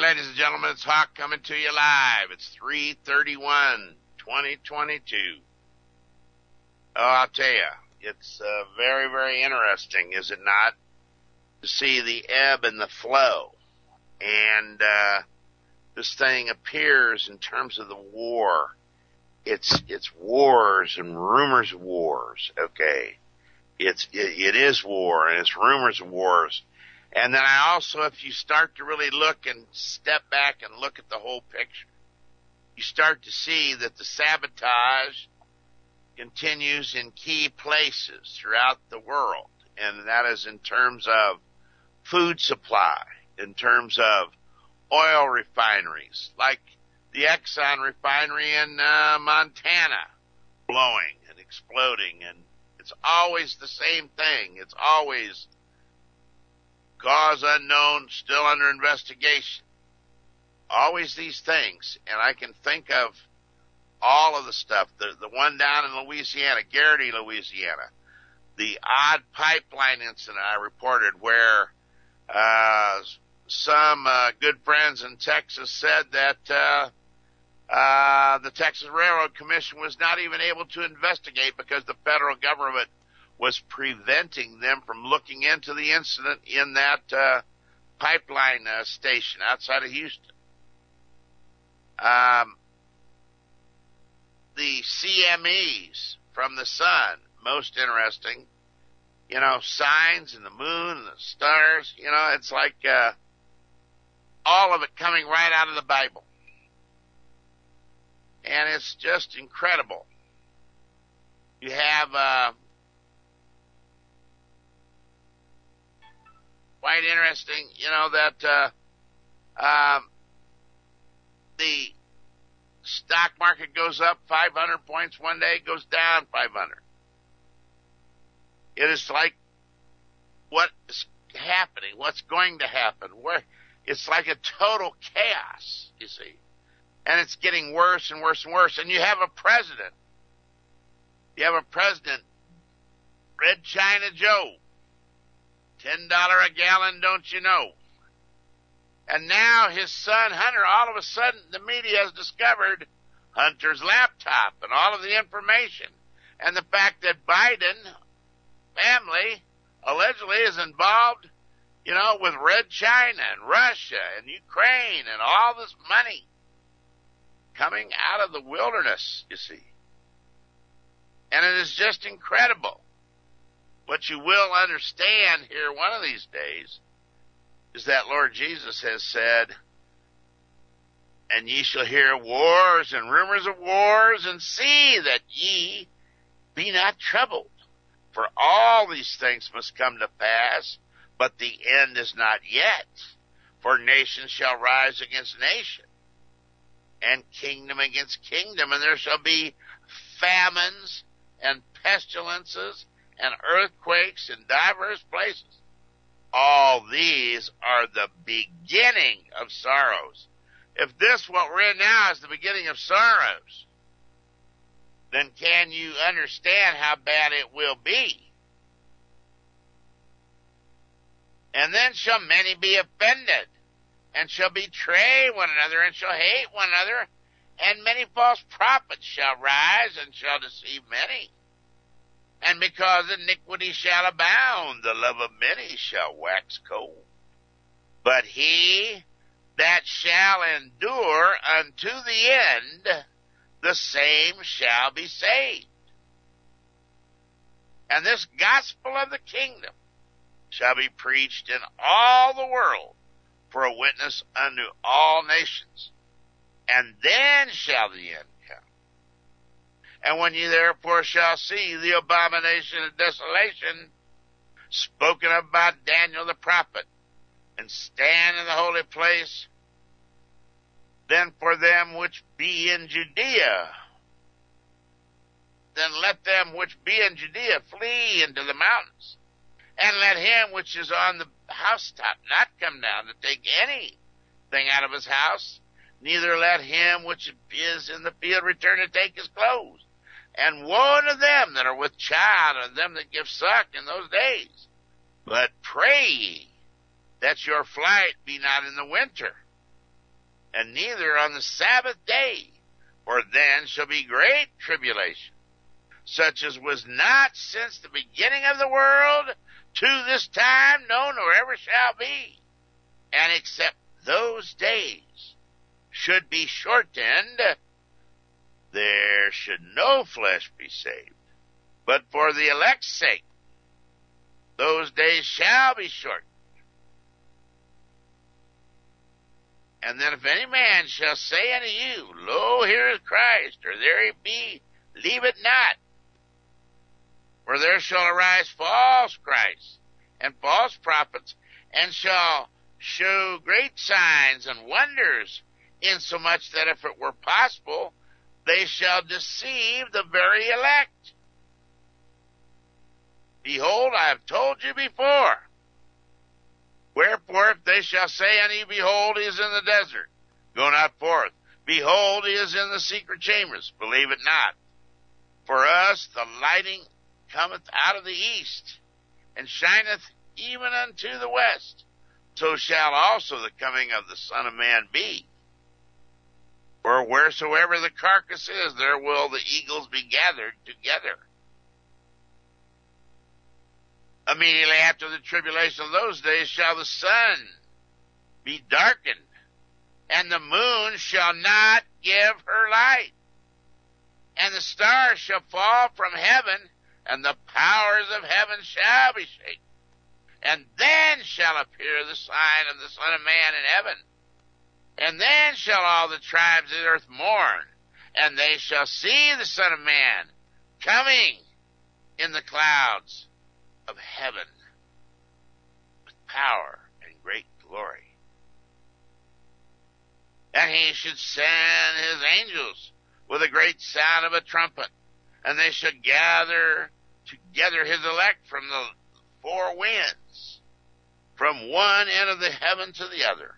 ladies and gentlemen, it's Hawk coming to you live. It's 3/31/2022. Oh, I'll tell you, it's very, very interesting, is it not, to see the ebb and the flow. And this thing appears in terms of the war. It's wars and rumors of wars, okay? It is war, and it's rumors of wars. And then I also, if you start to really look and step back and look at the whole picture, you start to see that the sabotage continues in key places throughout the world. And that is in terms of food supply, in terms of oil refineries, like the Exxon refinery in Montana blowing and exploding. And it's always the same thing. It's always cause unknown, still under investigation. Always these things. And I can think of all of the stuff. The one down in Louisiana, Garrity, Louisiana. The odd pipeline incident I reported where some good friends in Texas said that the Texas Railroad Commission was not even able to investigate because the federal government was preventing them from looking into the incident in that pipeline station outside of Houston. The CMEs from the sun, most interesting. You know, signs and the moon and the stars. You know, it's like all of it coming right out of the Bible. And it's just incredible. You have quite interesting, you know, that the stock market goes up 500 points one day, goes down 500. It is like what is happening, what's going to happen, where it's like a total chaos, you see. And it's getting worse and worse and worse. And you have a president, Red China Joe, $10 a gallon, don't you know? And now his son, Hunter, all of a sudden the media has discovered Hunter's laptop and all of the information. And the fact that Biden family allegedly is involved, you know, with Red China and Russia and Ukraine and all this money coming out of the wilderness, you see. And it is just incredible. What you will understand here one of these days is that Lord Jesus has said, and ye shall hear wars and rumors of wars, and see that ye be not troubled. For all these things must come to pass, but the end is not yet. For nation shall rise against nation, and kingdom against kingdom, and there shall be famines and pestilences and earthquakes in diverse places. All these are the beginning of sorrows. If this, what we're in now, is the beginning of sorrows, then can you understand how bad it will be? And then shall many be offended, and shall betray one another, and shall hate one another, and many false prophets shall rise, and shall deceive many. And because iniquity shall abound, the love of many shall wax cold. But he that shall endure unto the end, the same shall be saved. And this gospel of the kingdom shall be preached in all the world for a witness unto all nations. And then shall the end come. And when ye therefore shall see the abomination of desolation spoken of by Daniel the prophet, and stand in the holy place, then for them which be in Judea, then let them which be in Judea flee into the mountains, and let him which is on the housetop not come down to take anything out of his house, neither let him which is in the field return to take his clothes. And woe unto them that are with child, and them that give suck in those days. But pray ye that your flight be not in the winter, and neither on the Sabbath day, for then shall be great tribulation, such as was not since the beginning of the world to this time, no, nor ever shall be. And except those days should be shortened, there should no flesh be saved. But for the elect's sake, those days shall be shortened. And then if any man shall say unto you, Lo, here is Christ, or there he be, leave it not. For there shall arise false Christs and false prophets, and shall show great signs and wonders, insomuch that if it were possible, they shall deceive the very elect. Behold, I have told you before. Wherefore, if they shall say unto you, Behold, he is in the desert, go not forth. Behold, he is in the secret chambers, believe it not. For us the lighting cometh out of the east, and shineth even unto the west. So shall also the coming of the Son of Man be. For wheresoever the carcass is, there will the eagles be gathered together. Immediately after the tribulation of those days shall the sun be darkened, and the moon shall not give her light, and the stars shall fall from heaven, and the powers of heaven shall be shaken. And then shall appear the sign of the Son of Man in heaven. And then shall all the tribes of the earth mourn, and they shall see the Son of Man coming in the clouds of heaven with power and great glory. And he should send his angels with a great sound of a trumpet, and they shall gather together his elect from the four winds, from one end of the heaven to the other.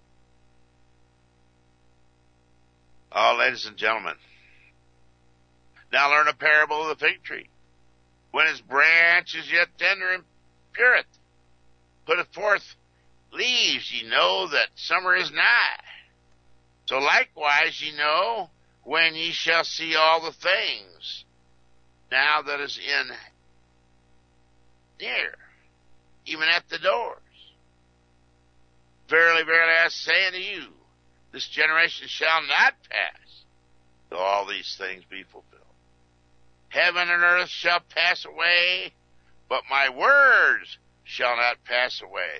Oh, ladies and gentlemen, now learn a parable of the fig tree. When his branch is yet tender and pureth, putteth forth leaves, ye know that summer is nigh. So likewise ye know, when ye shall see all the things now that is in near, even at the doors. Verily, verily, I say unto you, this generation shall not pass till all these things be fulfilled. Heaven and earth shall pass away, but my words shall not pass away.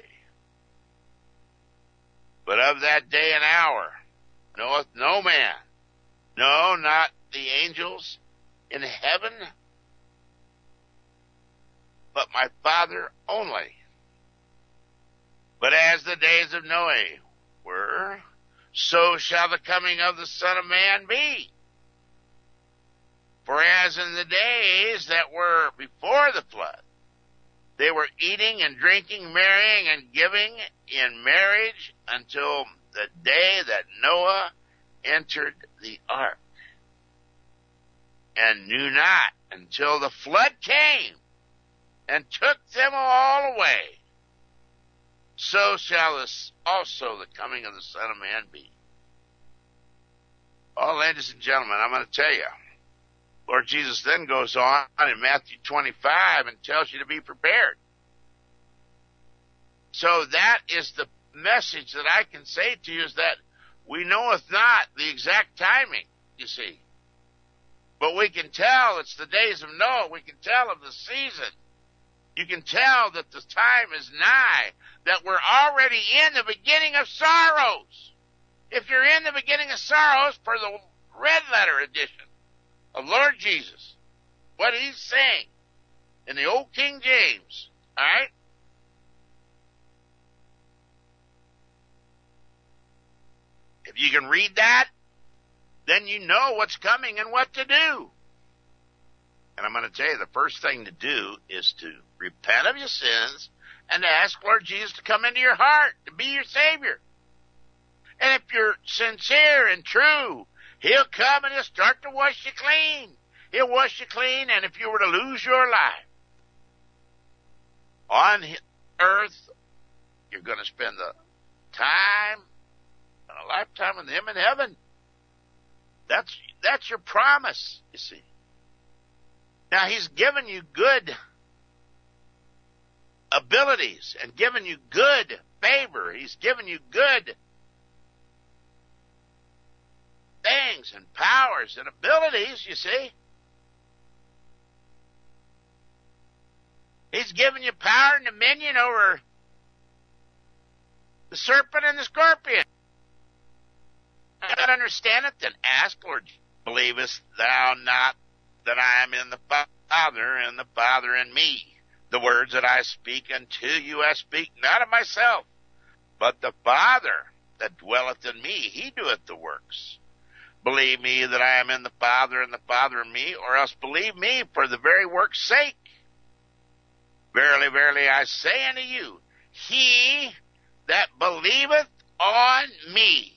But of that day and hour knoweth no man, no, not the angels in heaven, but my Father only. But as the days of Noah were, so shall the coming of the Son of Man be. For as in the days that were before the flood, they were eating and drinking, marrying and giving in marriage until the day that Noah entered the ark, and knew not until the flood came and took them all away. So shall this also the coming of the Son of Man be. Oh, ladies and gentlemen, I'm going to tell you, Lord Jesus then goes on in Matthew 25 and tells you to be prepared. So that is the message that I can say to you, is that we knoweth not the exact timing, you see. But we can tell it's the days of Noah. We can tell of the season. You can tell that the time is nigh, that we're already in the beginning of sorrows. If you're in the beginning of sorrows, for the red letter edition of Lord Jesus, what he's saying in the old King James, all right? If you can read that, then you know what's coming and what to do. And I'm going to tell you, the first thing to do is to repent of your sins and to ask Lord Jesus to come into your heart, to be your Savior. And if you're sincere and true, he'll come and he'll start to wash you clean. He'll wash you clean, and if you were to lose your life on earth, you're going to spend the time, a lifetime with him in heaven. That's your promise, you see. Now, he's given you good abilities and given you good favor. He's given you good things and powers and abilities, you see. He's given you power and dominion over the serpent and the scorpion. You don't understand it? Then ask, Lord, believest thou not that I am in the Father and the Father in me? The words that I speak unto you I speak not of myself, but the Father that dwelleth in me, he doeth the works. Believe me that I am in the Father and the Father in me, or else believe me for the very work's sake. Verily, verily, I say unto you, he that believeth on me.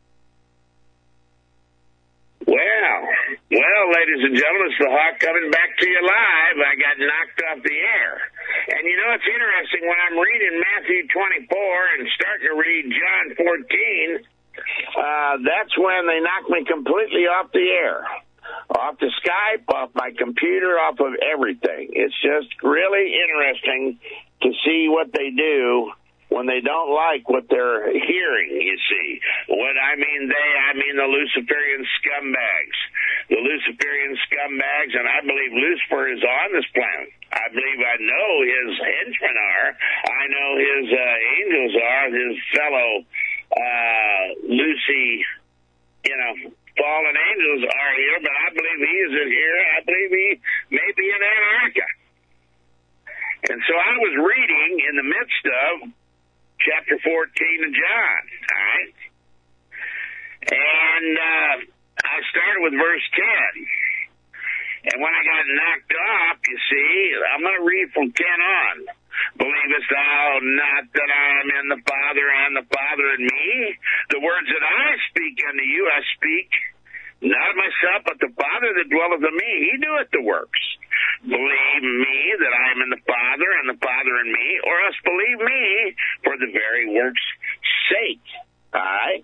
Well, ladies and gentlemen, it's the Hawk coming back to you live. I got knocked off the air. And you know, it's interesting, when I'm reading Matthew 24 and starting to read John 14, that's when they knocked me completely off the air. Off the Skype, off my computer, off of everything. It's just really interesting to see what they do when they don't like what they're hearing, you see. What I mean the Luciferian scumbags. The Luciferian scumbags, and I believe Lucifer is on this planet. I believe I know his henchmen are. I know his angels are, his fellow fallen angels are here, but I believe he isn't here. I believe he may be in Antarctica. And so I was reading in the midst of chapter 14 of John, all right? And I started with verse 10. And when I got knocked off, you see, I'm going to read from 10 on. Believest thou not that I am in the Father and the Father in me? The words that I speak unto you, I speak not of myself, but the Father that dwelleth in me, he doeth the works. Believe me that I am in the Father and the Father in me, or else believe me for the very works' sake. All right?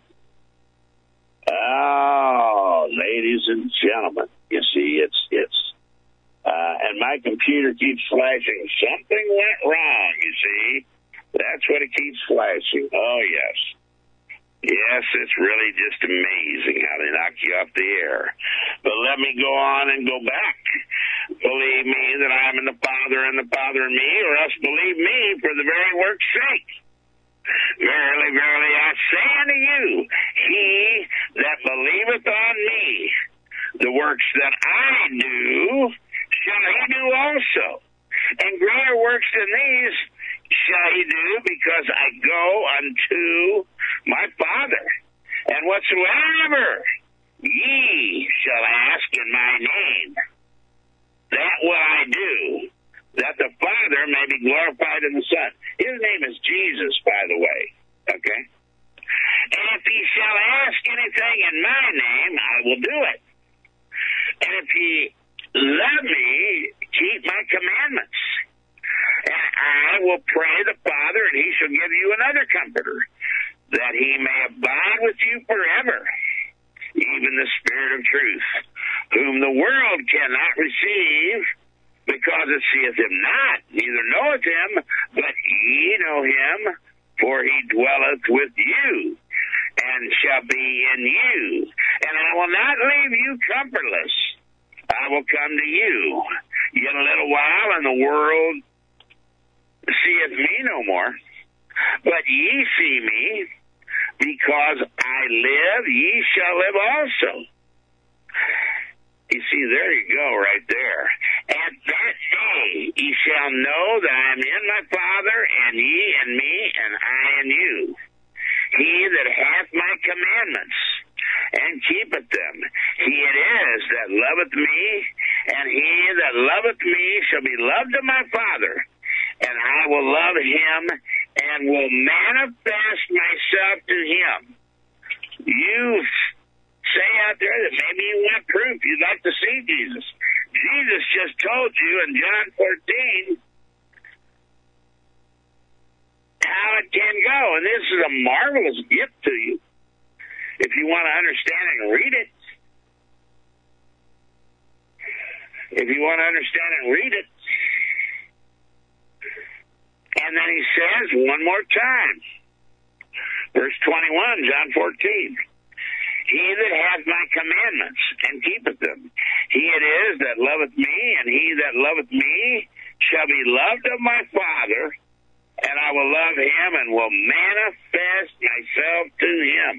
Oh, ladies and gentlemen, you see, and my computer keeps flashing. Something went wrong, you see. That's what it keeps flashing. Oh, yes. Yes, it's really just amazing how they knock you off the air. But let me go on and go back. Believe me that I am in the Father and the Father in me, or else believe me for the very work's sake. Verily, verily, I say unto you, he that believeth on me, the works that I do, shall he do also. And greater works than these shall he do, because I go unto my Father. And whatsoever ye shall ask in my name, that will I do, that the Father may be glorified in the Son. His name is Jesus, by the way. Okay? And if ye shall ask anything in my name, I will do it. And if ye love me, keep my commandments. And I will pray the Father, and he shall give you another comforter, that he may abide with you forever, even the Spirit of truth, whom the world cannot receive, because it seeth him not, neither knoweth him, but ye know him, for he dwelleth with you, and shall be in you. And I will not leave you comfortless. I will come to you. Yet a little while, and the world seeth me no more. But ye see me, because I live, ye shall live also. You see, there you go, right there. At that day ye shall know that I am in my Father, and ye in me, and I in you. He that hath my commandments, and keepeth them, he it is that loveth me, and he that loveth me shall be loved of my Father, and I will love him, and will manifest myself to him. You say out there that maybe you want proof, you'd like to see Jesus. Jesus just told you in John 14 how it can go, and this is a marvelous gift to you. If you want to understand it, read it. If you want to understand it, read it. And then he says one more time, verse 21, John 14, he that hath my commandments and keepeth them, he it is that loveth me, and he that loveth me shall be loved of my Father, and I will love him and will manifest myself to him.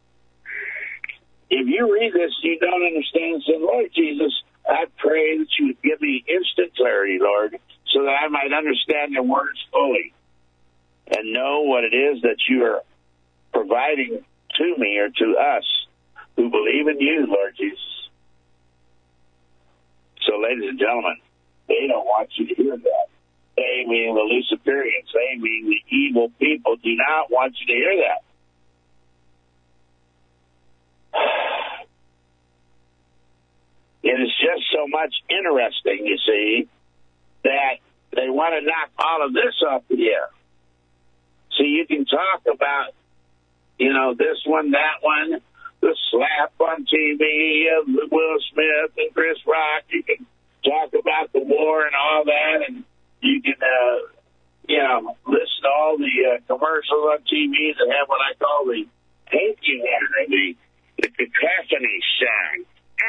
If you read this, you don't understand, say, Lord Jesus, I pray that you would give me instant clarity, Lord, so that I might understand your words fully and know what it is that you are providing to me or to us who believe in you, Lord Jesus. So, ladies and gentlemen, they don't want you to hear that. They, meaning the Luciferians, they, meaning the evil people, do not want you to hear that. It is just so much interesting, you see, that they want to knock all of this off the air. So you can talk about, this one, that one, the slap on TV of Will Smith and Chris Rock. You can talk about the war and all that, and you can, listen to all the commercials on TV that have what I call the hanky or the cacophony sound.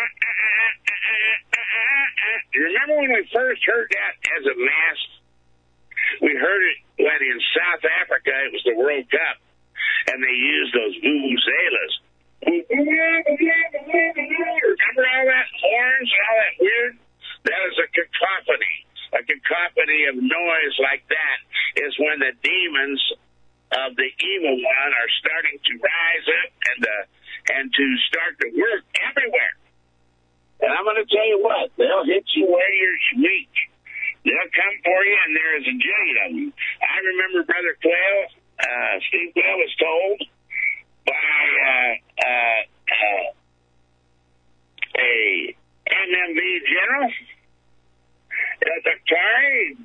You remember when we first heard that as a mass? We heard it when in South Africa it was the World Cup, and they used those vuvuzelas. Remember all that horns and all that weird? That is a cacophony. A cacophony of noise like that is when the demons of the evil one are starting to rise up and to start to work everywhere. And I'm going to tell you what, they'll hit you where you're weak. They'll come for you, and there is a jillion of them. I remember Brother Quayle, Steve Quayle was told by a MMV general, Daktari,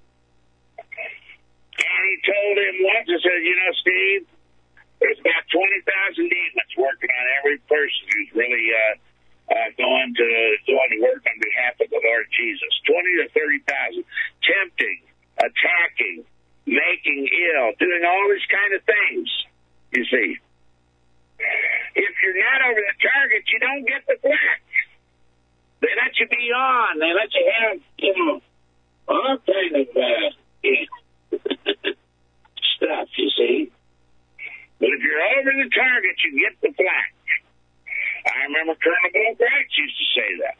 and he told him once, he said, Steve, there's about 20,000 demons working on every person who's really going to work on behalf of the Lord Jesus. 20 to 30,000, tempting, attacking, making ill, doing all these kind of things, you see. If you're not over the target, you don't get the black. They let you be on. They let you have, all kind of stuff, you see. But if you're over the target, you get the black. I remember Colonel Bill Bright used to say that.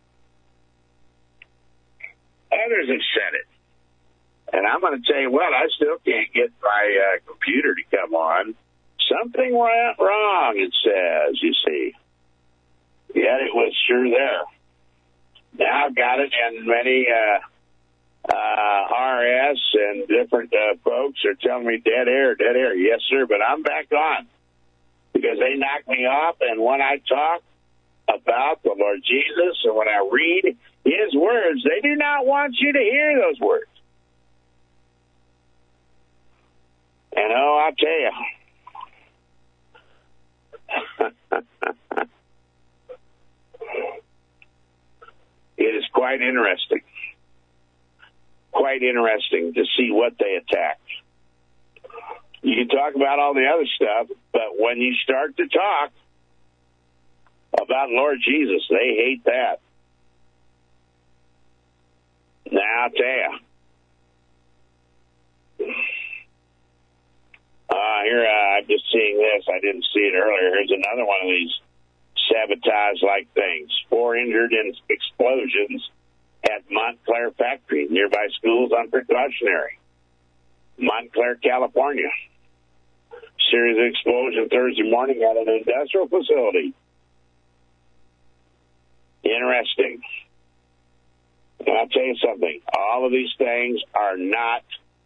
Others have said it. And I'm going to tell you what, I still can't get my computer to come on. Something went wrong, it says, you see. Yet it was sure there. Now I've got it, and many RS and different folks are telling me dead air. Yes, sir, but I'm back on because they knocked me off, and when I talk about the Lord Jesus and when I read his words, they do not want you to hear those words. And I'll tell you, it is quite interesting to see what they attack. You can talk about all the other stuff, but when you start to talk about Lord Jesus, they hate that. Now, I'll tell you. Here, I'm just seeing this. I didn't see it earlier. Here's another one of these sabotage-like things. 4 injured in explosions at Montclair factory, nearby schools on precautionary. Montclair, California. Series of explosions Thursday morning at an industrial facility. Interesting. And I'll tell you something. All of these things are not,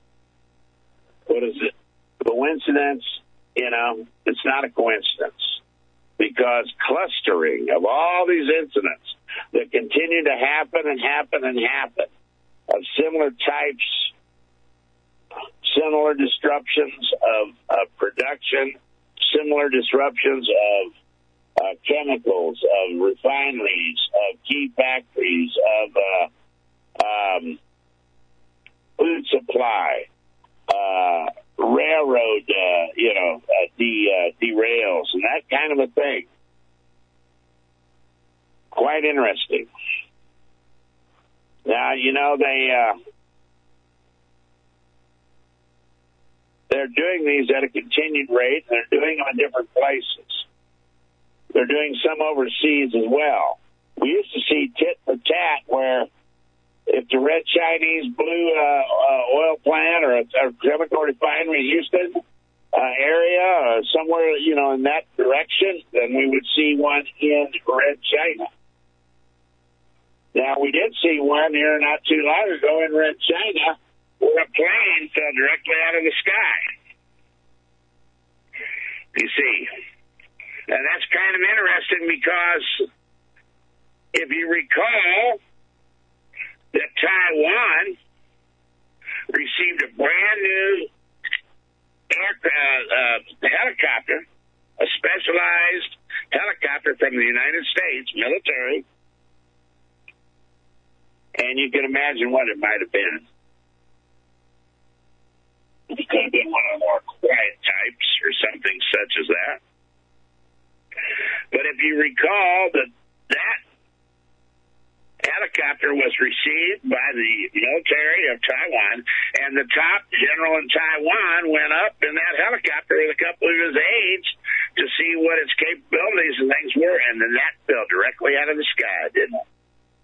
coincidence. It's not a coincidence. Because clustering of all these incidents that continue to happen of similar types, similar disruptions of production, similar disruptions of chemicals, of refineries, of key factories, of food supply, railroad, derails, and that kind of a thing. Quite interesting. Now, they're doing these at a continued rate. They're doing them in different places. They're doing some overseas as well. We used to see tit for tat where if the Red Chinese blew oil plant or a chemical refinery in Houston area or somewhere, in that direction, then we would see one in Red China. Now, we did see one here not too long ago in Red China where a plane fell directly out of the sky. You see. And that's kind of interesting because if you recall that Taiwan received a brand new helicopter, a specialized helicopter from the United States military, and you can imagine what it might have been. It could have been one of the more quiet types or something such as that. But if you recall that helicopter was received by the military of Taiwan, and the top general in Taiwan went up in that helicopter with a couple of his aides to see what its capabilities and things were, and then that fell directly out of the sky, didn't it?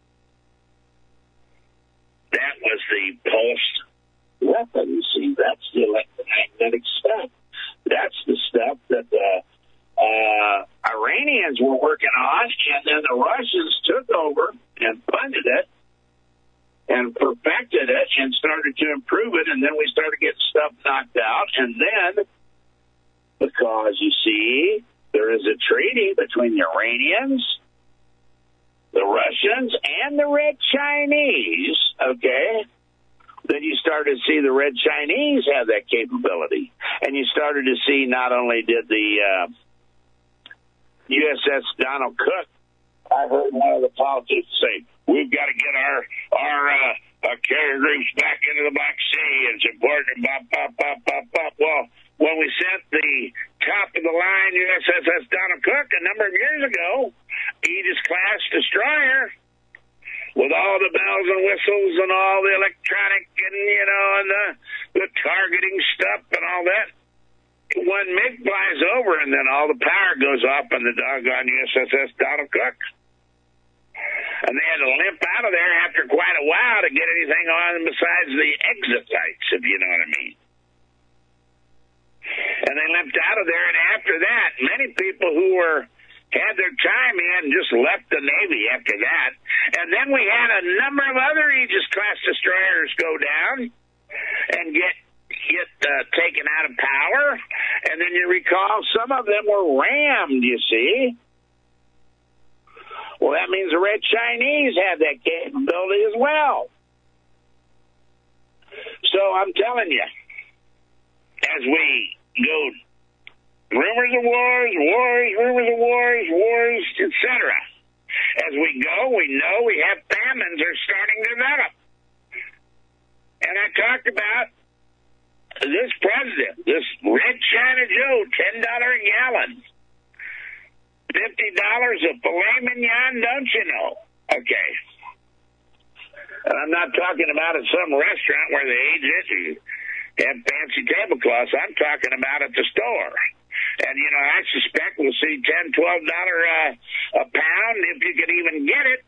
That was the pulsed weapon. You see, that's the electromagnetic stuff. That's the stuff that the Iranians were working on, and then the Russians took over and funded it and perfected it and started to improve it, and then we started getting stuff knocked out. And then, because, you see, there is a treaty between the Iranians, the Russians, and the Red Chinese, okay, then you started to see the Red Chinese have that capability. And you started to see not only did the USS Donald Cook, I heard one of the politicians say, we've got to get our carrier groups back into the Black Sea. It's important. Well, when we sent the top-of-the-line USS Donald Cook a number of years ago, Aegis-class destroyer, with all the bells and whistles and all the electronic and, the targeting stuff and all that, one MiG flies over and then all the power goes off on the doggone USS Donald Cook. And they had to limp out of there after quite a while to get anything on besides the exit lights, if you know what I mean. And they limped out of there, and after that, many people who had their time in just left the Navy after that. And then we had a number of other Aegis-class destroyers go down and get taken out of power. And then you recall some of them were rammed, you see. Well, that means the Red Chinese have that capability as well. So I'm telling you, as we go rumors of wars, rumors of wars, etc. As we go, we know we have famines are starting to develop. And I talked about this president, this Red China Joe, $10 a gallon, $50 a filet mignon, don't you know? Okay. And I'm not talking about at some restaurant where they age it and have fancy tablecloths. I'm talking about at the store. And, I suspect we'll see $10, $12 a pound, if you can even get it.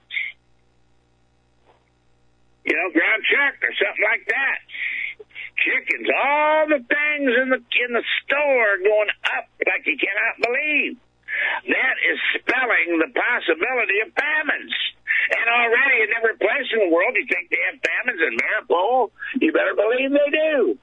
Ground chuck or something like that. Chickens, all the things in the store going up like you cannot believe. That is spelling the possibility of famines. And already in every place in the world, you think they have famines in Mariupol? You better believe they do.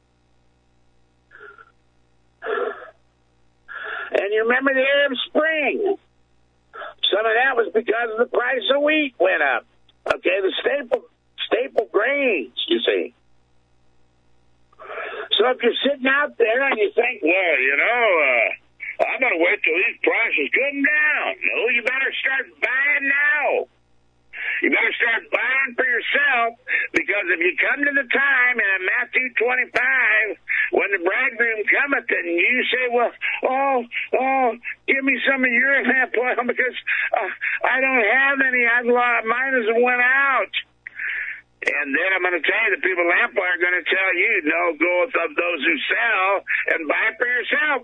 And you remember the Arab Spring. Some of that was because the price of wheat went up. Okay, the staple grains, you see. So if you're sitting out there and you think, well, I'm going to wait till these prices come down. No, you better start buying now. You better start buying for yourself, because if you come to the time in Matthew 25, when the bridegroom cometh, and you say, well, give me some of your lamp oil, because I don't have any. Mine has went out. And then I'm going to tell you, the people at Lamp Oil are going to tell you, no, go with those who sell and buy for yourself.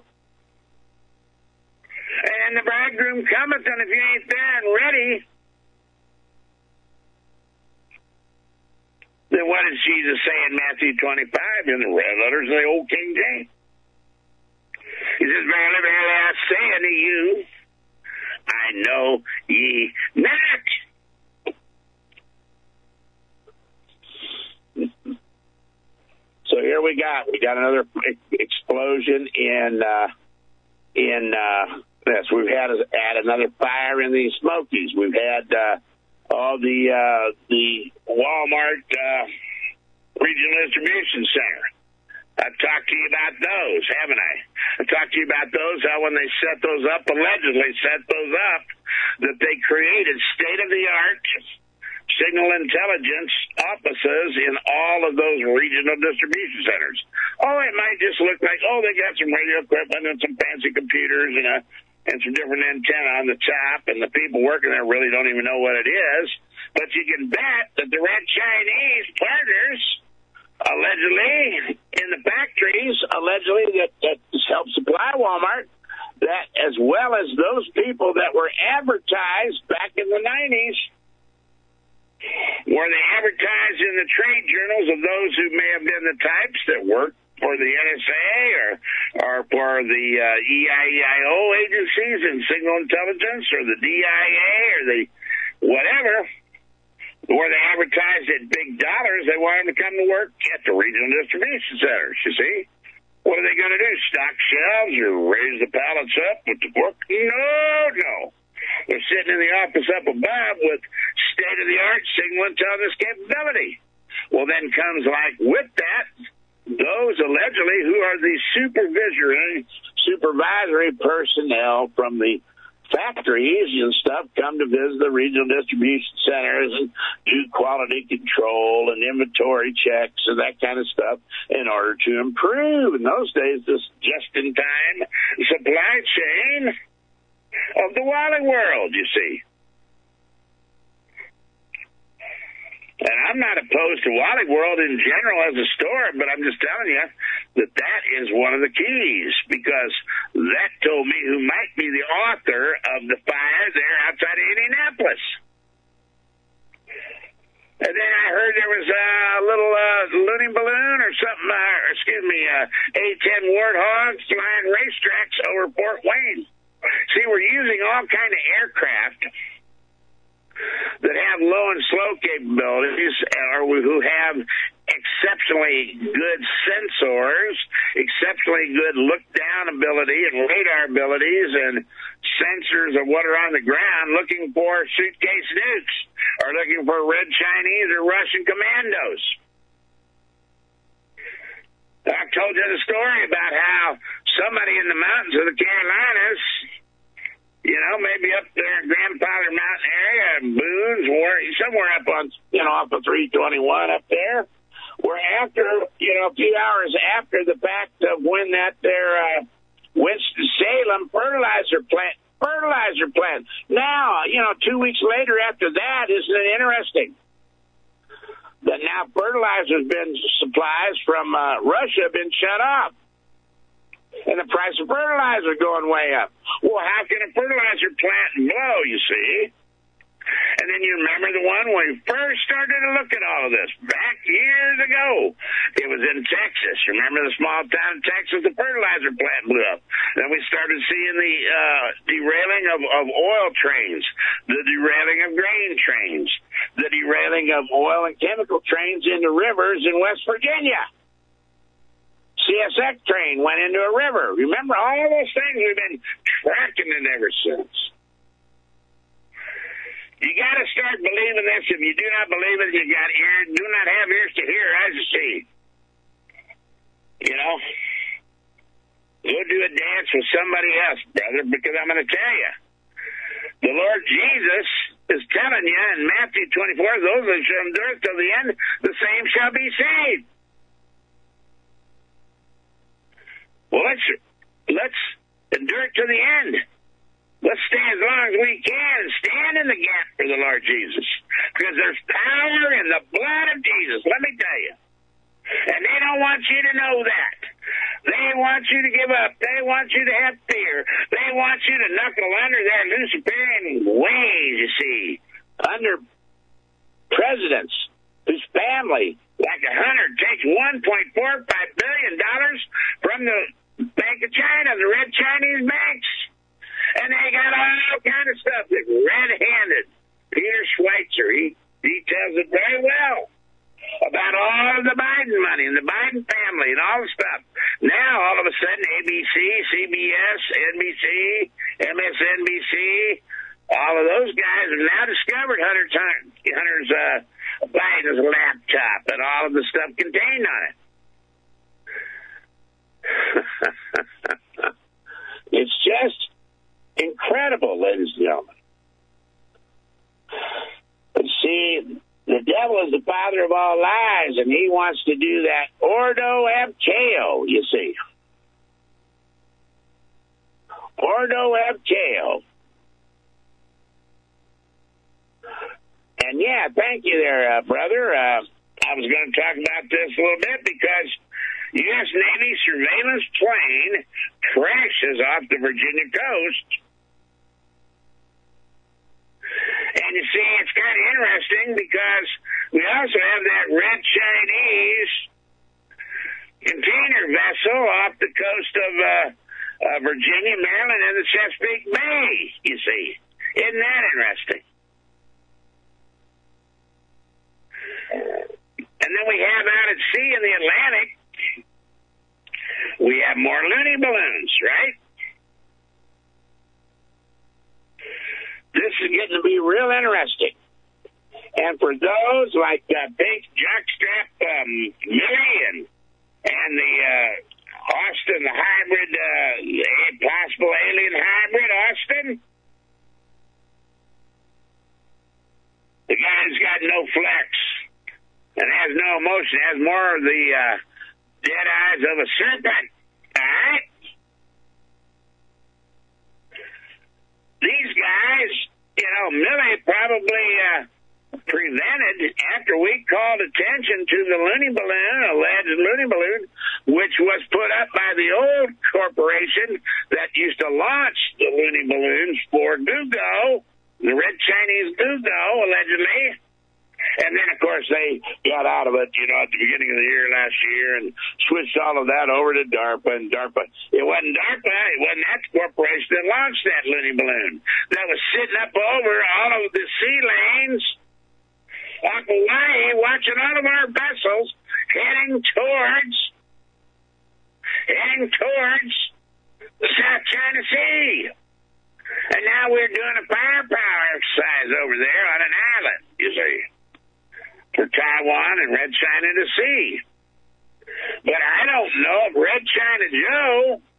And the bridegroom cometh, and if you ain't there and ready, then what did Jesus say in Matthew 25 in the red letters of the old King James? He says, verily, verily, I say unto you, I know ye not. So here we got another explosion in this. We've had another fire in the Smokies. We've had all the Walmart regional distribution center. I've talked to you about those, haven't I? I've talked to you about those, how when they allegedly set those up, that they created state-of-the-art signal intelligence offices in all of those regional distribution centers. Oh, it might just look like, they got some radio equipment and some fancy computers and some different antenna on the top, and the people working there really don't even know what it is. But you can bet that the Red Chinese partners, allegedly, in the factories, that help supply Walmart, that as well as those people that were advertised back in the 90s, where they advertised in the trade journals of those who may have been the types that worked for the NSA or for the EIEIO agencies and signal intelligence, or the DIA, or the whatever, where they advertised at big dollars, they want them to come to work at the regional distribution centers, you see. What are they going to do, stock shelves or raise the pallets up with the work? No. They're sitting in the office up above with state-of-the-art signal intelligence capability. Well, then comes with that, those allegedly who are the supervisory personnel from the factories and stuff come to visit the regional distribution centers and do quality control and inventory checks and that kind of stuff in order to improve. In those days, this just-in-time supply chain of the Wally world, you see. And I'm not opposed to Wally World in general as a store, but I'm just telling you that is one of the keys, because that told me who might be the author of the fire there outside of Indianapolis. And then I heard there was a little loony balloon or something, A-10 Warthogs flying racetracks over Fort Wayne. See, we're using all kind of aircraft that have low and slow capabilities, or who have exceptionally good sensors, exceptionally good look-down ability and radar abilities, and sensors of what are on the ground, looking for suitcase nukes, or looking for Red Chinese or Russian commandos. I told you the story about how somebody in the mountains of the Carolinas, maybe up there in Grandfather Mountain area, Boone's, or somewhere up on, off of 321 up there, where after, a few hours after the fact of when that there Winston-Salem fertilizer plant. Now, 2 weeks later after that, isn't it interesting that now fertilizer's been supplies from Russia have been shut off? And the price of fertilizer going way up. Well, how can a fertilizer plant blow, you see? And then you remember the one when we first started to look at all of this, back years ago. It was in Texas. Remember the small town in Texas? The fertilizer plant blew up. Then we started seeing the derailing of oil trains, the derailing of grain trains, the derailing of oil and chemical trains into rivers in West Virginia. CSX train went into a river. Remember all those things? We've been tracking it ever since. You got to start believing this. If you do not believe it, you got ears. Do not have ears to hear as you see. Good do a dance with somebody else, brother, because I'm going to tell you. The Lord Jesus is telling you in Matthew 24, those that shall endure till the end, the same shall be saved. Well, let's endure to the end. Let's stay as long as we can and stand in the gap for the Lord Jesus. Because there's power in the blood of Jesus, let me tell you. And they don't want you to know that. They want you to give up. They want you to have fear. They want you to knuckle under their Luciferian ways, you see. Under presidents whose family, like a hunter, takes $1.45 billion from the Bank of China, the red Chinese banks. And they got all kind of stuff that's red-handed. Peter Schweitzer, he tells it very well about all of the Biden money and the Biden family and all the stuff. Now, all of a sudden, ABC, CBS, NBC, MSNBC, all of those guys have now discovered Hunter's Biden's laptop and all of the stuff contained on it. It's just incredible, ladies and gentlemen. But see, the devil is the father of all lies, and he wants to do that ordo ab chao, you see. Ordo ab chao. And yeah, thank you there, brother. I was going to talk about this a little bit because U.S. Navy surveillance plane crashes off the Virginia coast. And you see, it's kind of interesting because we also have that red Chinese container vessel off the coast of Virginia, Maryland, and the Chesapeake Bay, you see. Isn't that interesting? And then we have out at sea in the Atlantic, we have more loony balloons, right? This is getting to be real interesting. And for those like Pink Jockstrap Millie and the Austin, the hybrid, possible alien hybrid Austin, the guy who's got no flex and has no emotion, has more of the dead eyes of a serpent, all right? These guys, you know, Millie probably prevented, after we called attention to the loony balloon, alleged loony balloon, which was put up by the old corporation that used to launch the loony balloons for Google, the red Chinese Google, allegedly. And then, of course, they got out of it, you know, at the beginning of the year last year and switched all of that over to DARPA. And DARPA, it wasn't DARPA, it wasn't that corporation that launched that loony balloon. That was sitting up over all of the sea lanes off Hawaii, watching all of our vessels heading towards the South China Sea. And now we're doing a firepower exercise over there on an island, you see, for Taiwan and Red China to see. But I don't know if Red China Joe,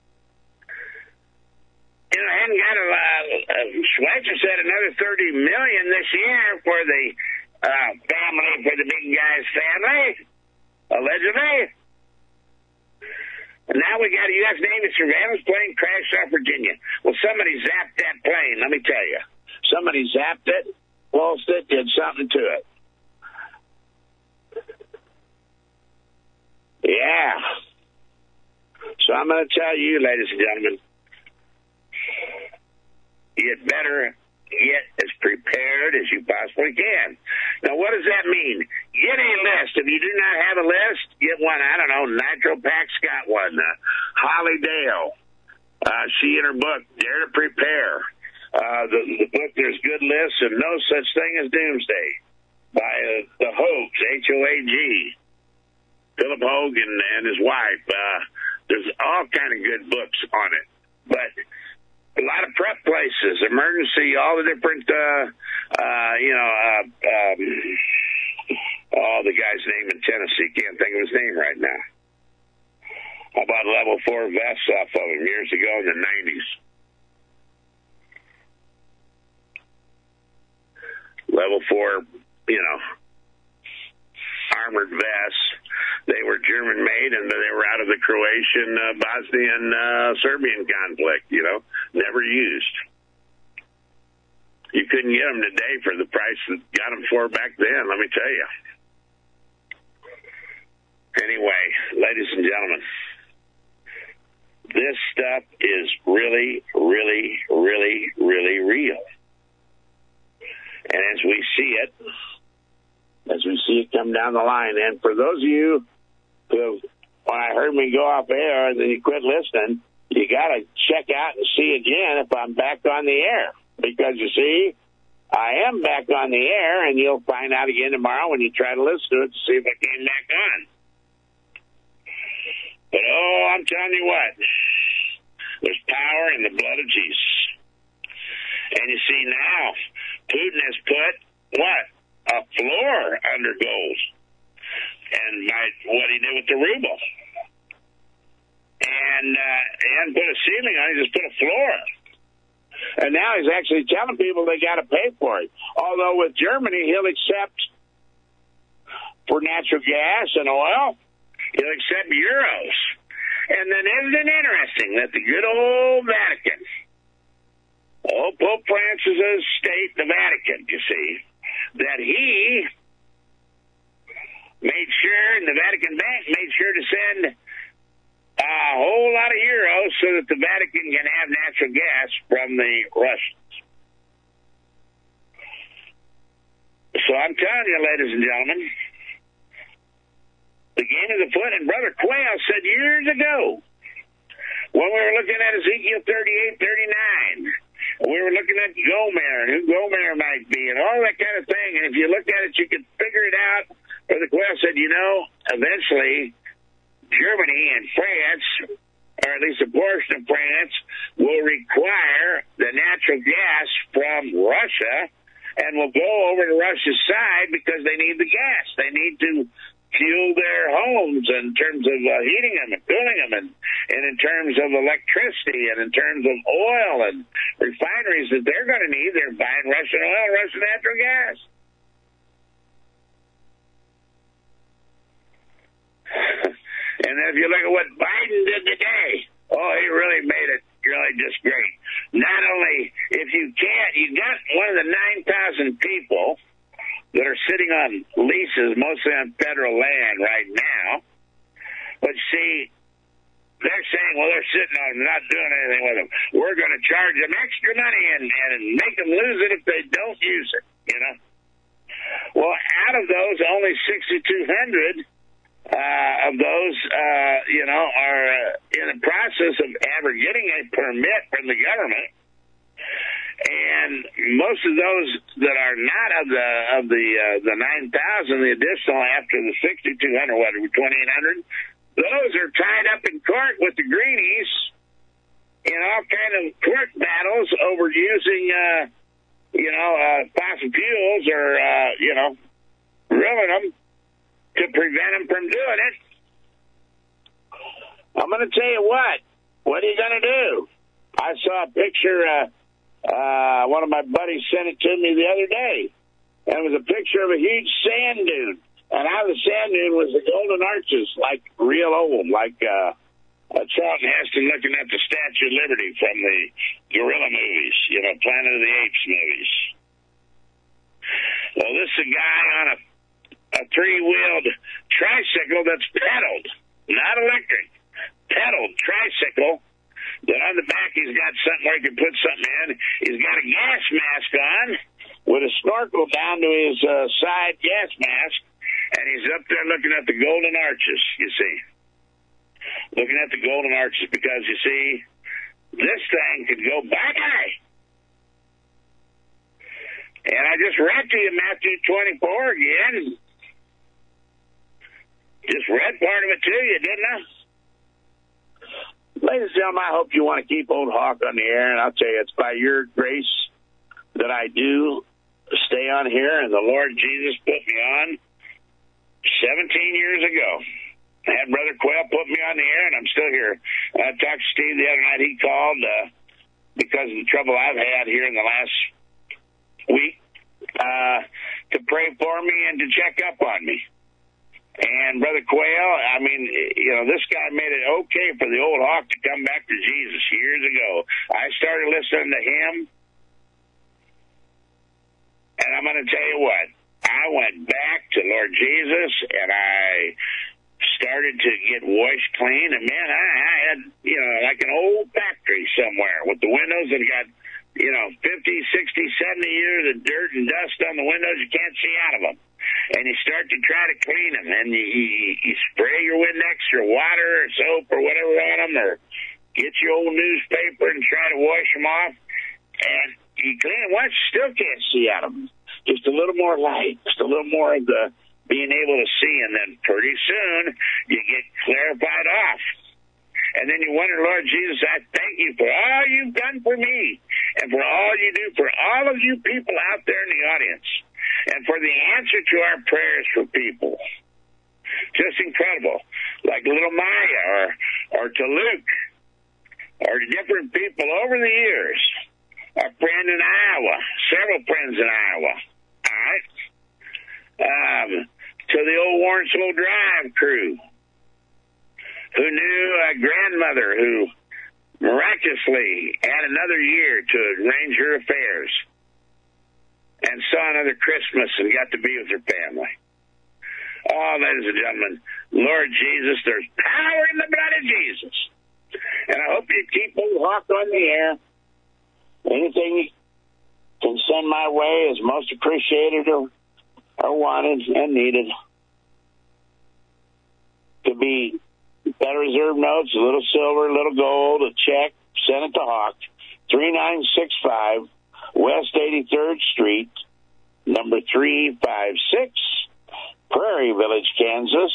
you know, hadn't got Schweitzer said another $30 million this year for the family, for the big guy's family, allegedly. And now we got a U.S. Navy surveillance plane crashed off Virginia. Well, somebody zapped that plane, let me tell you. Somebody zapped it, pulsed it, did something to it. Yeah. So I'm going to tell you, ladies and gentlemen, you'd better get as prepared as you possibly can. Now, what does that mean? Get a list. If you do not have a list, get one. I don't know. Nitro Pack's got one. Holly Dale, she in her book, Dare to Prepare. The book, There's Good Lists and No Such Thing as Doomsday, by the Hoax, H-O-A-G. Philip Hogan and his wife. There's all kind of good books on it. But a lot of prep places, emergency, all the different, the guy's name in Tennessee, can't think of his name right now. How about bought level 4 vests off of him years ago in the 90s. Level 4, armored vests. They were German made, and they were out of the Croatian, Bosnian, Serbian conflict, never used. You couldn't get them today for the price that got them for back then, let me tell you. Anyway, ladies and gentlemen, this stuff is really, really, really, really real. And as we see it come down the line, and for those of you who, when I heard me go off air and then you quit listening, you got to check out and see again if I'm back on the air. Because, you see, I am back on the air, and you'll find out again tomorrow when you try to listen to it to see if I came back on. But, I'm telling you what, there's power in the blood of Jesus. And you see now, Putin has put, what? A floor under gold. And what he did with the ruble. And he hadn't put a ceiling on it, he just put a floor. And now he's actually telling people they got to pay for it. Although with Germany, he'll accept for natural gas and oil, he'll accept euros. And then isn't it interesting that the good old Vatican, Pope Francis's state, the Vatican, you see, that he made sure, and the Vatican Bank made sure to send a whole lot of euros so that the Vatican can have natural gas from the Russians. So I'm telling you, ladies and gentlemen, the game is afoot, and Brother Quayle said years ago, when we were looking at Ezekiel 38, 39, we were looking at Gomer, and who Gomer might be, and all that kind of thing, and if you looked at it, you could figure it out. Brother Quayle said, eventually Germany and France, or at least a portion of France, will require the natural gas from Russia and will go over to Russia's side because they need the gas. They need to fuel their homes in terms of heating them and cooling them, and in terms of electricity, and in terms of oil and refineries that they're going to need. They're buying Russian oil, Russian natural gas. And then if you look at what Biden did today, he really made it really just great. Not only, if you got one of the 9,000 people that are sitting on leases, mostly on federal land right now. But see, they're saying, they're sitting on them, not doing anything with them. We're going to charge them extra money and make them lose it if they don't use it, Well, out of those, only 6,200 of those, are in the process of ever getting a permit from the government. And most of those that are not of the 9,000, the additional after the 6,200, 2,800, those are tied up in court with the greenies in all kind of court battles over using, fossil fuels or, drilling them to prevent them from doing it. I'm going to tell you what. What are you going to do? I saw a picture. One of my buddies sent it to me the other day, and it was a picture of a huge sand dune, and out of the sand dune was the Golden Arches, like real old, like Charlton Heston looking at the Statue of Liberty from the gorilla movies, Planet of the Apes movies. Well, this is a guy on a three-wheeled tricycle that's pedaled, not electric, pedaled tricycle. Then on the back, he's got something where he can put something in. He's got a gas mask on with a snorkel down to his side gas mask, and he's up there looking at the Golden Arches, you see. Looking at the Golden Arches because, you see, this thing could go bye-bye. And I just read to you Matthew 24 again. Just read part of it to you, didn't I? Ladies and gentlemen, I hope you want to keep Old Hawk on the air, and I'll tell you, it's by your grace that I do stay on here, and the Lord Jesus put me on 17 years ago. I had Brother Quayle put me on the air, and I'm still here. I talked to Steve the other night. He called because of the trouble I've had here in the last week to pray for me and to check up on me. And Brother Quayle, I mean, this guy made it okay for the old hawk to come back to Jesus years ago. I started listening to him, and I'm going to tell you what. I went back to Lord Jesus, and I started to get washed clean, and man, I had, like an old factory somewhere with the windows that got, 50, 60, 70 years of dirt and dust on the windows. You can't see out of them. And you start to try to clean them, and you spray your Windex or water or soap or whatever on them, or get your old newspaper and try to wash them off, and you clean them once, you still can't see out of them. Just a little more light, just a little more of the being able to see, and then pretty soon you get clarified off. And then you wonder, Lord Jesus, I thank you for all you've done for me and for all you do for all of you people out there in the audience and for the answer to our prayers for people. Just incredible. Like little Maya or to Luke or to different people over the years. A friend in Iowa, several friends in Iowa. All right? To the old Warrensville Drive crew, who knew a grandmother who miraculously had another year to arrange her affairs and saw another Christmas and got to be with her family. Oh, ladies and gentlemen, Lord Jesus, there's power in the blood of Jesus. And I hope you keep Old Hawk on the air. Anything you can send my way is most appreciated or wanted and needed. Could be Federal Reserve notes, a little silver, a little gold, a check, send it to Hawk, 3965 West 83rd Street, number 356, Prairie Village, Kansas,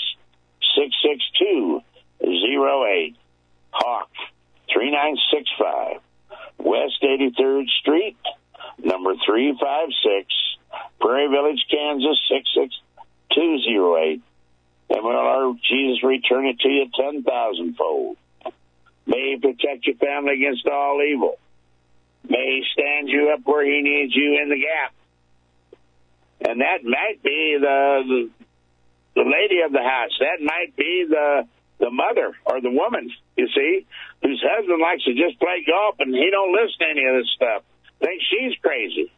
66208. Hawk, 3965 West 83rd Street, number 356, Prairie Village, Kansas, 66208. And will our Jesus return it to you 10,000-fold. May he protect your family against all evil. May he stand you up where he needs you in the gap. And that might be the lady of the house. That might be the mother or the woman, you see, whose husband likes to just play golf and he don't listen to any of this stuff. Thinks she's crazy.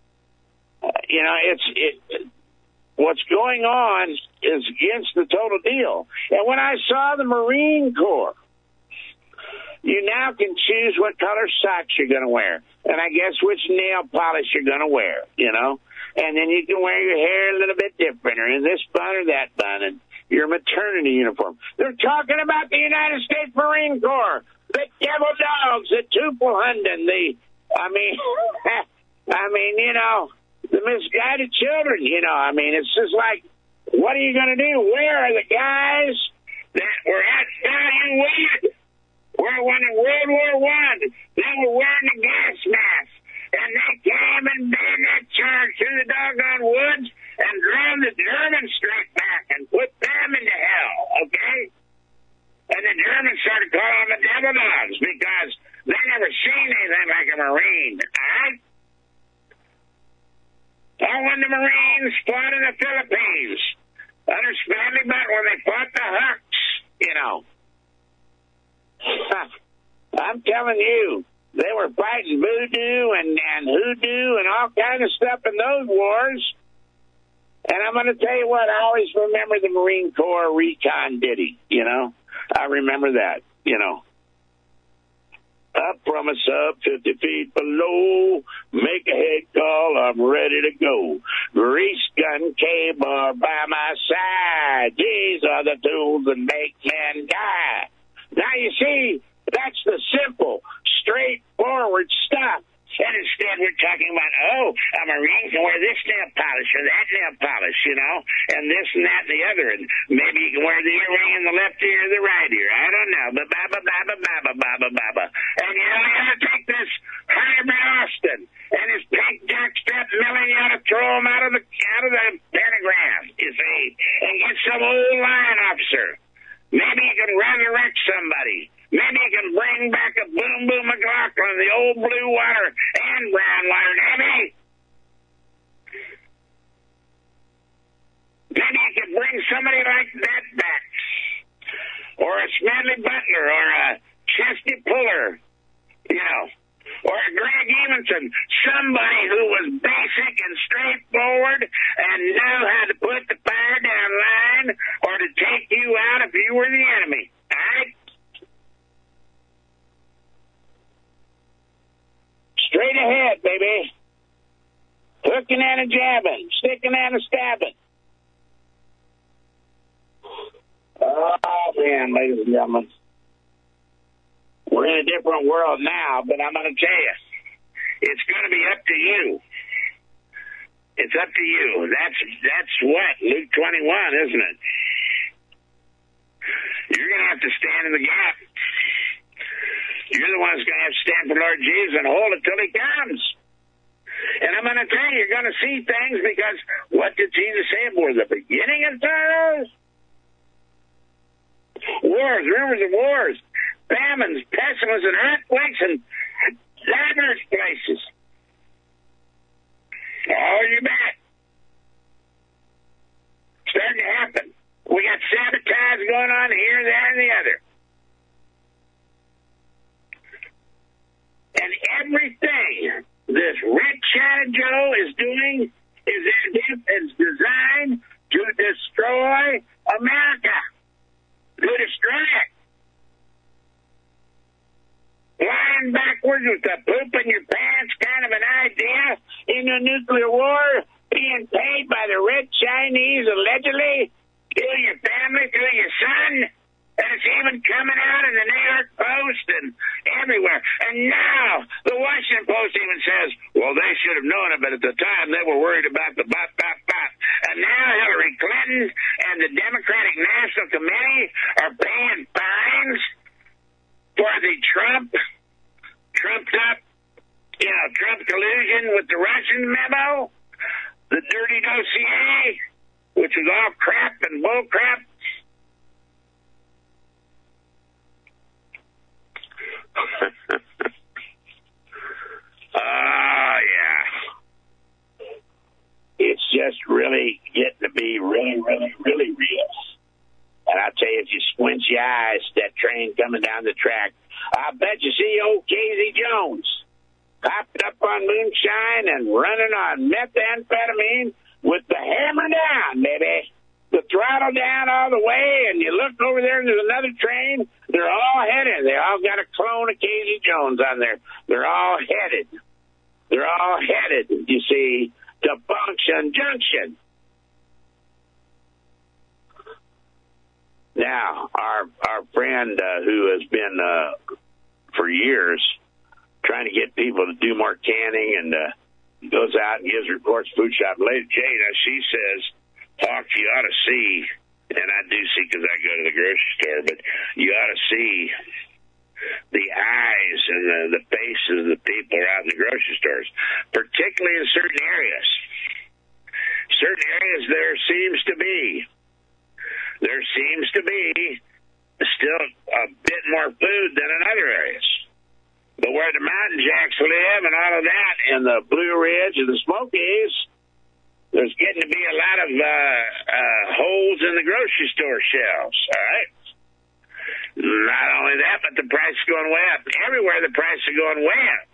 What's going on is against the total deal. And when I saw the Marine Corps, you now can choose what color socks you're going to wear. And I guess which nail polish you're going to wear, And then you can wear your hair a little bit different, or in this bun or that bun, and your maternity uniform. They're talking about the United States Marine Corps, the devil dogs, the Tupelhunden, the misguided children, it's just like, what are you going to do? Where are the guys that were at Valley Wood? Where when in World War I, they were wearing the gas mask, and they came and made that charge through the doggone woods and drove the Germans straight back and put them into hell, okay? And the Germans started calling them the devil dogs because they never seen anything like a Marine, all right? When the Marines fought in the Philippines, understand me, but when they fought the Hucks, I'm telling you, they were fighting voodoo and hoodoo and all kind of stuff in those wars. And I'm going to tell you what, I always remember the Marine Corps recon ditty, I remember that, Up from a sub 50 feet below, make a head call, I'm ready to go. Grease gun K-bar by my side, these are the tools that make men die. Now you see, that's the simple, straightforward stuff. And instead we're talking about, a Marine can wear this nail polish or that nail polish, and this and that and the other. And maybe you can wear the earring in the left ear or the right ear. I don't know. And you ought to take this Harvey Austin and his pink jockstrap Millie, you ought to throw him out of the pentagram, you see, and get some old line officer and somebody who was basic and straightforward and knew how to put the fire down line or to take you out if you were the enemy. All right? Straight ahead, baby. Hooking and a jabbing, sticking and a stabbing. Oh, man, ladies and gentlemen. We're in a different world now, but I'm going to tell you, it's going to be up to you. It's up to you. That's what? Luke 21, isn't it? You're going to have to stand in the gap. You're the one who's going to have to stand for Lord Jesus and hold it till he comes. And I'm going to tell you, you're going to see things because what did Jesus say for the beginning of sorrows? Wars, rumors of wars, famines, pestilences, and earthquakes, and diverse places. All you bet. Starting to happen. We got sabotage going on here, there, and the other. And everything this Red China Joe is doing is designed to destroy America. To destroy it. Flying backwards with the poop in your pants kind of an idea in a nuclear war, being paid by the Red Chinese allegedly, kill your family, kill your son. And it's even coming out in the New York Post and everywhere. And now the Washington Post even says, well, they should have known it, but at the time they were worried about the bot. And now Hillary Clinton and the Democratic National Committee are paying fines for the trumped up, Trump collusion with the Russian memo, the dirty dossier, which is all crap and bull crap. Yeah. It's just really getting to be really, really, really real. And I tell you, if you squint your eyes, that train coming down the track, I bet you see old Casey Jones hopped up on moonshine and running on methamphetamine with the hammer down, baby. The throttle down all the way, and you look over there and there's another train. They're all headed. They all got a clone of Casey Jones on there. They're all headed. They're all headed, you see, to Function Junction. Now, our friend who has been for years trying to get people to do more canning and goes out and gives reports, food shop. Lady Jada, she says, Hawk, you ought to see, and I do see because I go to the grocery store, but you ought to see the eyes and the faces of the people out in the grocery stores, particularly in certain areas. Certain areas there seems to be still a bit more food than in other areas. But where the Mountain Jacks live and all of that, and the Blue Ridge and the Smokies, there's getting to be a lot of holes in the grocery store shelves, all right? Not only that, but the price is going way up. Everywhere the price is going way up.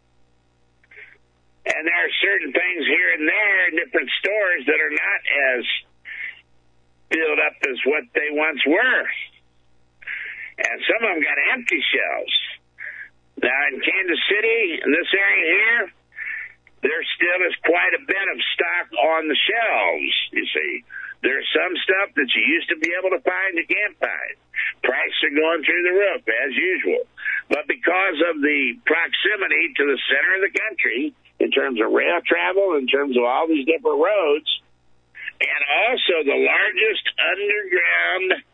And there are certain things here and there in different stores that are not as filled up as what they once were. And some of them got empty shelves. Now, in Kansas City, in this area here, there still is quite a bit of stock on the shelves, you see. There's some stuff that you used to be able to find you can't find. Prices are going through the roof, as usual. But because of the proximity to the center of the country, in terms of rail travel, in terms of all these different roads, and also the largest underground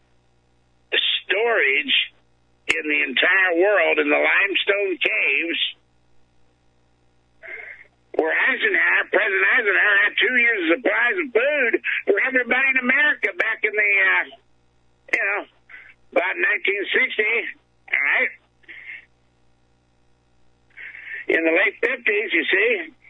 storage in the entire world in the limestone caves, where President Eisenhower had 2 years of supplies of food for everybody in America back in the, about 1960, all right? In the late 50s, you see,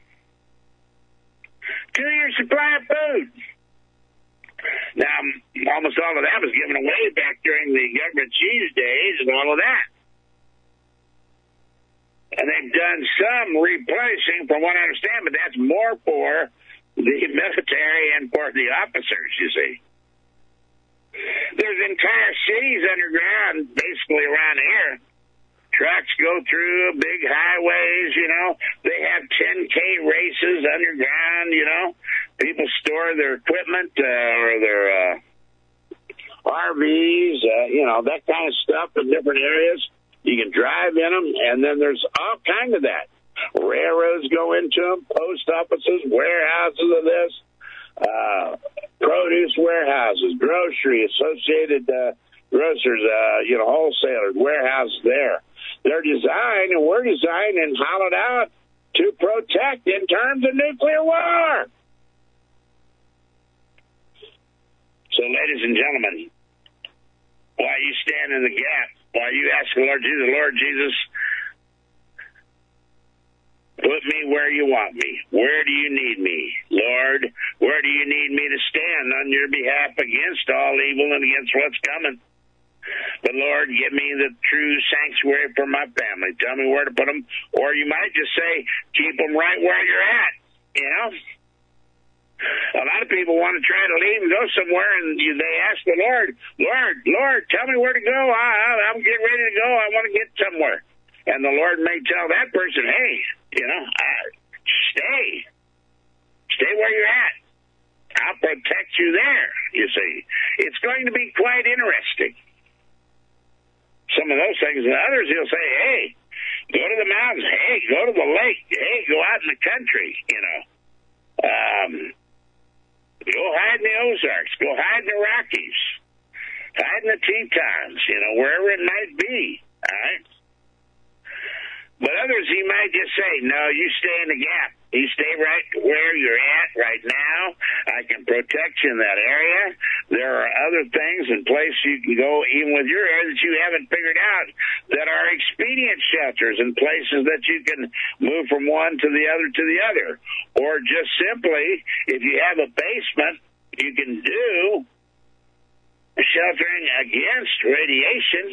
2 years supply of food. Now, almost all of that was given away back during the government cheese days and all of that. And they've done some replacing, from what I understand, but that's more for the military and for the officers, you see. There's entire cities underground, basically around here. Trucks go through big highways, you know. They have 10K races underground, you know. People store their equipment or their RVs, you know, that kind of stuff in different areas. You can drive in them, and then there's all kinds of that. Railroads go into them, post offices, warehouses of this, produce warehouses, grocery, associated grocers, you know, wholesalers, warehouses there. They're designed, and we're designed and hollowed out to protect in terms of nuclear war. So, ladies and gentlemen, while you stand in the gap, while you ask the Lord Jesus, put me where you want me. Where do you need me? Lord, where do you need me to stand on your behalf against all evil and against what's coming? But, Lord, give me the true sanctuary for my family. Tell me where to put them. Or you might just say, keep them right where you're at, you know? A lot of people want to try to leave and go somewhere, and they ask the Lord, Lord, tell me where to go. I'm getting ready to go. I want to get somewhere. And the Lord may tell that person, hey, you know, stay where you're at. I'll protect you there, you see. It's going to be quite interesting. Some of those things, and others, he'll say, hey, go to the mountains. Hey, go to the lake. Hey, go out in the country, you know. Go hide in the Ozarks. Go hide in the Rockies. Hide in the Tetons, you know, wherever it might be, all right? But others, he might just say, no, you stay in the gap. You stay right where you're at right now. I can protect you in that area. There are other things and places you can go, even with your area, that you haven't figured out, that are expedient shelters and places that you can move from one to the other. Or just simply, if you have a basement, you can do sheltering against radiation.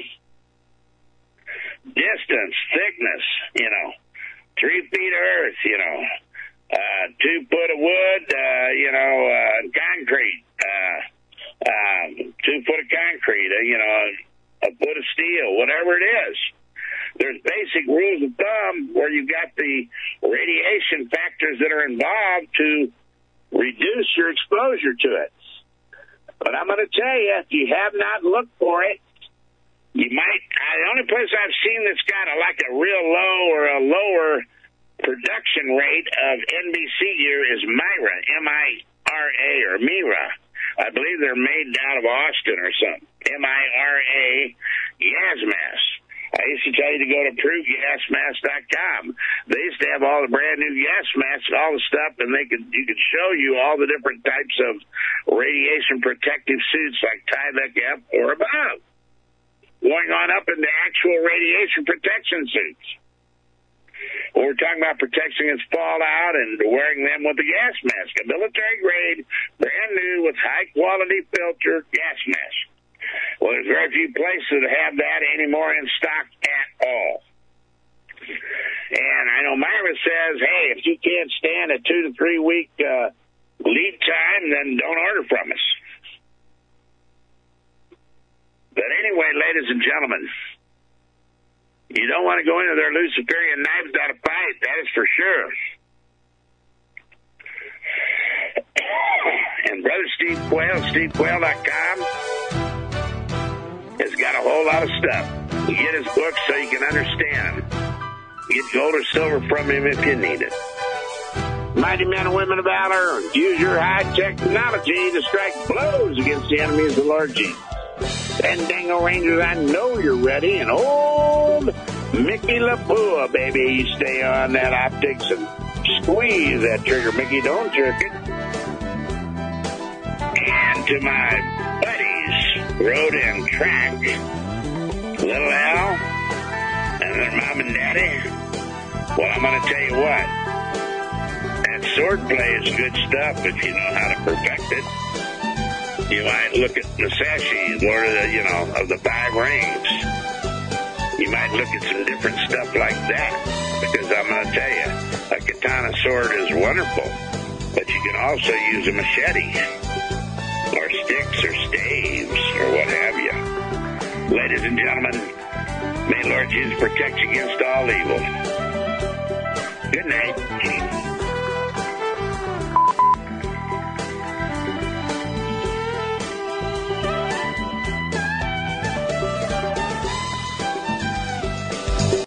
Distance, thickness, you know, 3 feet of earth, you know, 2 foot of wood, you know, concrete, 2 foot of concrete, you know, a foot of steel, whatever it is. There's basic rules of thumb where you've got the radiation factors that are involved to reduce your exposure to it. But I'm going to tell you, if you have not looked for it, you might. The only place I've seen that's got a real low or a lower production rate of NBC gear is Myra, M-I-R-A, or Mira. I believe they're made out of Austin or something. M-I-R-A, gas mask. I used to tell you to go to ProveGasMask.com. They used to have all the brand new gas masks and all the stuff, and you could show you all the different types of radiation protective suits like Tyvek F or above, going on up into actual radiation protection suits. Well, we're talking about protection against fallout and wearing them with a gas mask, a military grade, brand new with high quality filter gas mask. Well, there's very few places that have that anymore in stock at all. And I know Myra says, hey, if you can't stand a 2 to 3 week lead time, then don't order from us. But anyway, ladies and gentlemen, you don't want to go into their Luciferian knives out of fight, that is for sure. And Brother Steve Quayle, SteveQuayle.com, has got a whole lot of stuff. You get his books so you can understand them. Get gold or silver from him if you need it. Mighty men and women of valor, use your high technology to strike blows against the enemies of the Lord Jesus. Fandango Rangers, I know you're ready. And old Mickey LaPua, baby, you stay on that optics and squeeze that trigger, Mickey. Don't jerk it. And to my buddies, Road and Track, Little Al, and their mom and daddy, well, I'm going to tell you what. That swordplay is good stuff if you know how to perfect it. You might look at Musashi, Lord of the, of the Five Rings. You might look at some different stuff like that, because I'm going to tell you, a katana sword is wonderful, but you can also use a machete or sticks or staves or what have you. Ladies and gentlemen, may Lord Jesus protect you against all evil. Good night.